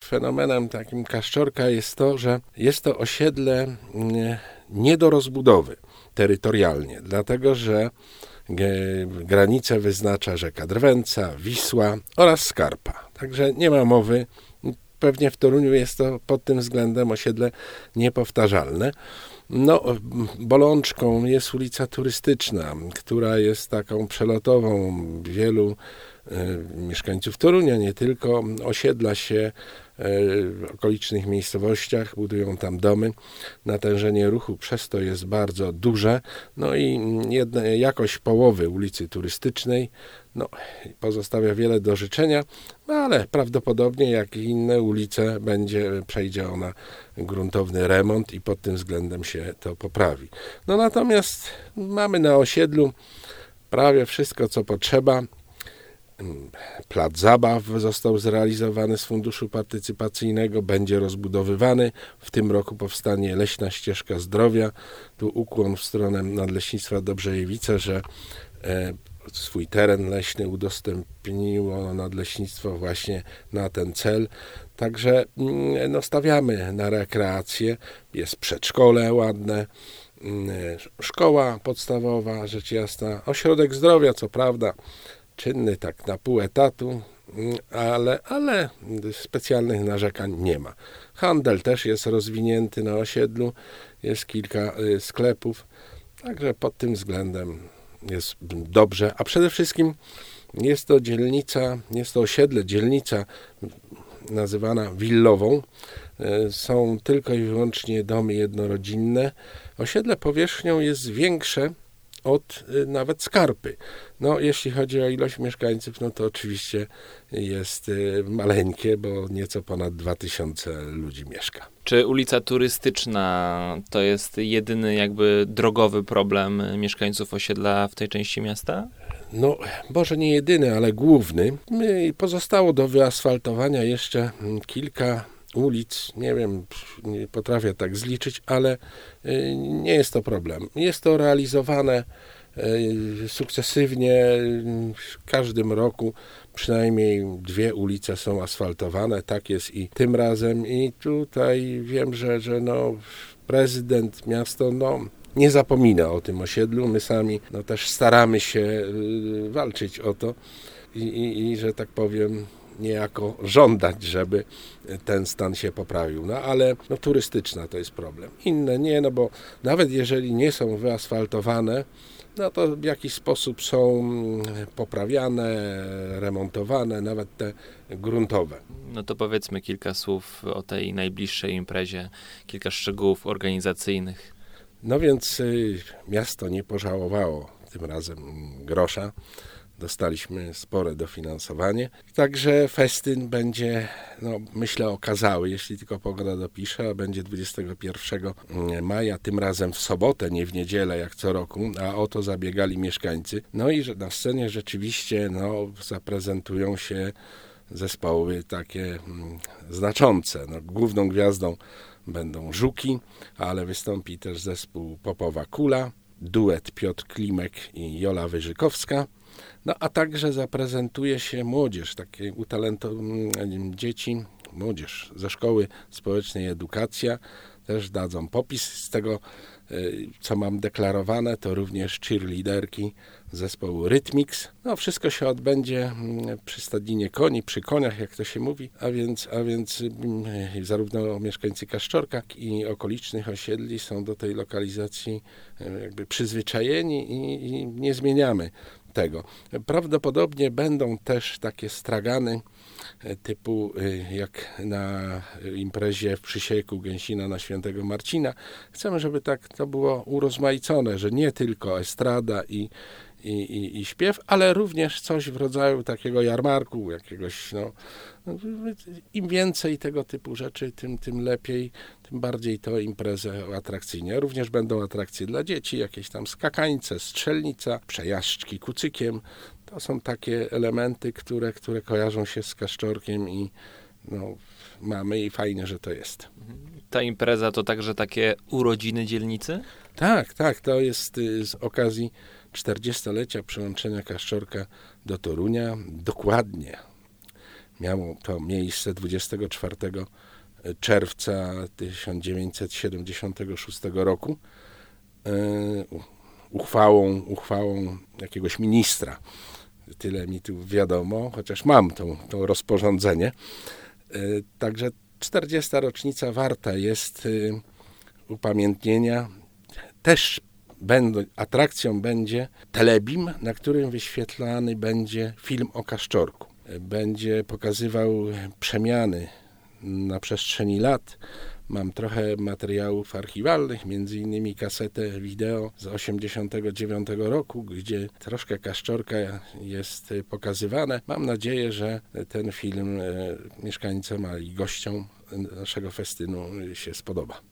fenomenem takim Kaszczorka jest to, że jest to osiedle nie do rozbudowy terytorialnie, dlatego że granicę wyznacza rzeka Drwęca, Wisła oraz Skarpa. Także nie ma mowy. Pewnie w Toruniu jest to pod tym względem osiedle niepowtarzalne. No, bolączką jest ulica Turystyczna, która jest taką przelotową. Wielu mieszkańców Torunia, nie tylko, osiedla się w okolicznych miejscowościach, budują tam domy. Natężenie ruchu przez to jest bardzo duże. No i jakość połowy ulicy Turystycznej pozostawia wiele do życzenia, ale prawdopodobnie jak i inne ulice przejdzie ona gruntowny remont i pod tym względem się to poprawi. Natomiast mamy na osiedlu prawie wszystko, co potrzeba. Plac zabaw został zrealizowany z funduszu partycypacyjnego, będzie rozbudowywany. W tym roku powstanie Leśna Ścieżka Zdrowia. Tu ukłon w stronę Nadleśnictwa Dobrzejewice, że swój teren leśny udostępniło Nadleśnictwo właśnie na ten cel. Także stawiamy na rekreację. Jest przedszkole ładne, szkoła podstawowa, rzecz jasna, ośrodek zdrowia, co prawda, czynny tak na pół etatu, ale specjalnych narzekań nie ma. Handel też jest rozwinięty na osiedlu, jest kilka sklepów, także pod tym względem jest dobrze, a przede wszystkim jest to osiedle, dzielnica nazywana willową. Są tylko i wyłącznie domy jednorodzinne. Osiedle powierzchnią jest większe od nawet Skarpy. Jeśli chodzi o ilość mieszkańców, to oczywiście jest maleńkie, bo nieco ponad 2000 ludzi mieszka. Czy ulica Turystyczna to jest jedyny jakby drogowy problem mieszkańców osiedla w tej części miasta? Może nie jedyny, ale główny. Pozostało do wyasfaltowania jeszcze kilka ulic, nie wiem, nie potrafię tak zliczyć, ale nie jest to problem. Jest to realizowane sukcesywnie. W każdym roku przynajmniej 2 ulice są asfaltowane. Tak jest i tym razem. I tutaj wiem, że prezydent, miasto, nie zapomina o tym osiedlu. My sami też staramy się walczyć o to i że tak powiem, niejako żądać, żeby ten stan się poprawił. Ale Turystyczna to jest problem. Inne nie, bo nawet jeżeli nie są wyasfaltowane, to w jakiś sposób są poprawiane, remontowane, nawet te gruntowe. To powiedzmy kilka słów o tej najbliższej imprezie, kilka szczegółów organizacyjnych. Więc miasto nie pożałowało tym razem grosza. Dostaliśmy spore dofinansowanie. Także festyn będzie, myślę, okazały, jeśli tylko pogoda dopisze, a będzie 21 maja, tym razem w sobotę, nie w niedzielę, jak co roku, a o to zabiegali mieszkańcy. I że na scenie rzeczywiście zaprezentują się zespoły takie znaczące. Główną gwiazdą będą Żuki, ale wystąpi też zespół Popowa Kula, duet Piotr Klimek i Jola Wyżykowska. A także zaprezentuje się młodzież, takie dzieci, młodzież ze Szkoły Społecznej Edukacja. Też dadzą popis z tego, co mam deklarowane, to również cheerleaderki zespołu Rytmix. Wszystko się odbędzie przy stadninie koni, przy koniach, jak to się mówi, a więc zarówno mieszkańcy Kaszczorka, jak i okolicznych osiedli są do tej lokalizacji jakby przyzwyczajeni i nie zmieniamy tego. Prawdopodobnie będą też takie stragany typu jak na imprezie w Przysieku Gęsina na Świętego Marcina. Chcemy, żeby tak to było urozmaicone, że nie tylko estrada i śpiew, ale również coś w rodzaju takiego jarmarku, jakiegoś, im więcej tego typu rzeczy, tym lepiej, tym bardziej to imprezę atrakcyjnie. Również będą atrakcje dla dzieci, jakieś tam skakańce, strzelnica, przejażdżki kucykiem. To są takie elementy, które kojarzą się z Kaszczorkiem i mamy i fajnie, że to jest. Ta impreza to także takie urodziny dzielnicy? Tak, to jest z okazji 40-lecia przyłączenia Kaszczorka do Torunia. Dokładnie Miało to miejsce 24 czerwca 1976 roku uchwałą jakiegoś ministra. Tyle mi tu wiadomo, chociaż mam to rozporządzenie. Także 40. rocznica warta jest upamiętnienia. Też atrakcją będzie telebim, na którym wyświetlany będzie film o Kaszczorku. Będzie pokazywał przemiany na przestrzeni lat. Mam trochę materiałów archiwalnych, między innymi kasetę wideo z 1989 roku, gdzie troszkę Kaszczorka jest pokazywane. Mam nadzieję, że ten film mieszkańcom i gościom naszego festynu się spodoba.